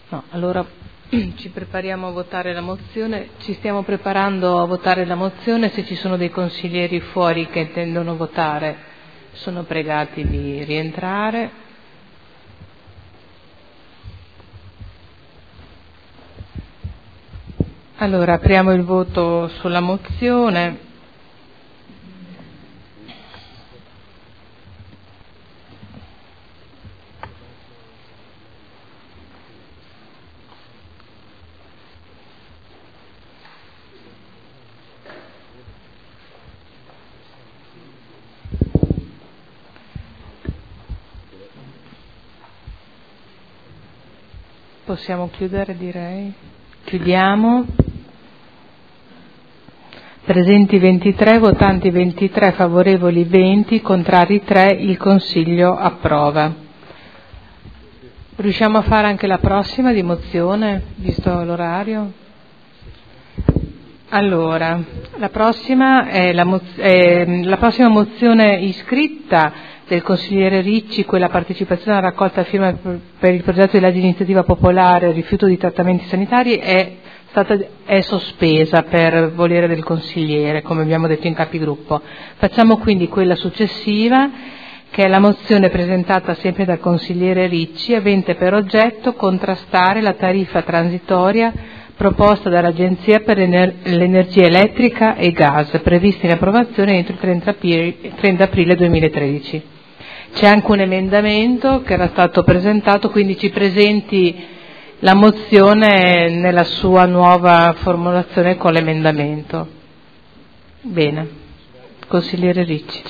No, allora ci prepariamo a votare la mozione, ci stiamo preparando a votare la mozione. Se ci sono dei consiglieri fuori che intendono votare, sono pregati di rientrare. Allora apriamo il voto sulla mozione. Possiamo chiudere, direi. Chiudiamo. Presenti 23, votanti 23, favorevoli 20, contrari 3, il Consiglio approva. Riusciamo a fare anche la prossima di mozione, visto l'orario? Allora, la prossima è la prossima mozione iscritta del consigliere Ricci, quella partecipazione alla raccolta firme per il progetto di legge di iniziativa popolare rifiuto di trattamenti sanitari, è sospesa per volere del consigliere, come abbiamo detto in capigruppo. Facciamo quindi quella successiva, che è la mozione presentata sempre dal consigliere Ricci, avente per oggetto contrastare la tariffa transitoria proposta dall'Agenzia per l'Energia Elettrica e Gas, prevista in approvazione entro il 30 aprile 2013. C'è anche un emendamento che era stato presentato, quindi ci presenti la mozione nella sua nuova formulazione con l'emendamento. Bene. Consigliere Ricci.